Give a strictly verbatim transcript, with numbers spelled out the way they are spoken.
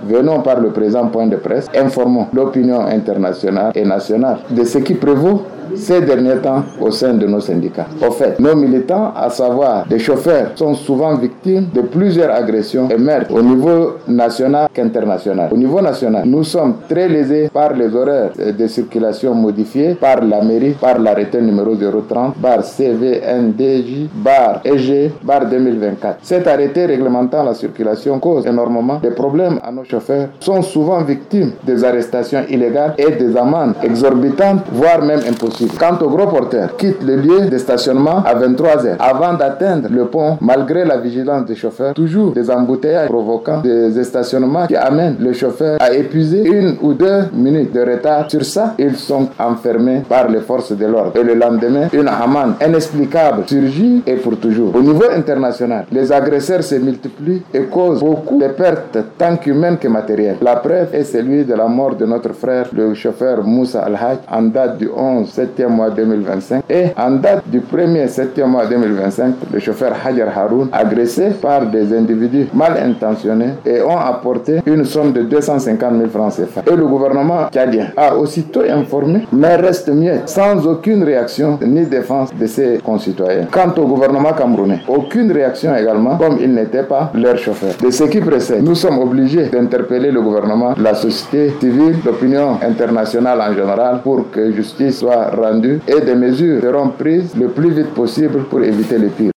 venons par le présent point de presse, informons l'opinion internationale et nationale de ce qui prévaut ces derniers temps au sein de nos syndicats. Au fait, nos militants, à savoir des chauffeurs, sont souvent victimes de plusieurs agressions et meurtres au niveau national qu'international. Au niveau national, nous sommes très lésés par les horaires de circulation modifiés par la mairie, par l'arrêté numéro zéro trente, barre C V N D J, barre E G, barre deux mille vingt-quatre. Cet arrêté réglementant la circulation cause énormément de problèmes à nos chauffeurs, sont souvent victimes des arrestations illégales et des amendes exorbitantes, voire même impossibles. Quant aux gros porteurs, quittent le lieu de stationnement à vingt-trois heures avant d'atteindre le pont, malgré la vigilance des chauffeurs. Toujours des embouteillages provoquant des stationnements qui amènent le chauffeur à épuiser une ou deux minutes de retard. Sur ça, ils sont enfermés par les forces de l'ordre. Et le lendemain, une amende inexplicable surgit et pour toujours. Au niveau international, les agresseurs se multiplient et causent beaucoup de pertes tant qu'humaines que matérielles. La preuve est celui de la mort de notre frère, le chauffeur Moussa Al-Haj, en date du onze septième mois deux mille vingt-cinq, et en date du premier septième mois deux mille vingt-cinq, le chauffeur Hajar Haroun, agressé par des individus mal intentionnés et ont apporté une somme de deux cent cinquante mille francs C F A. Et le gouvernement tchadien a aussitôt informé, mais reste mieux, sans aucune réaction ni défense de ses concitoyens. Quant au gouvernement camerounais, aucune réaction également, comme il n'était pas leur chauffeur. De ce qui précède, nous sommes obligés d'interpeller le gouvernement, la société civile, l'opinion internationale en général, pour que justice soit rendue et des mesures seront prises le plus vite possible pour éviter le pire.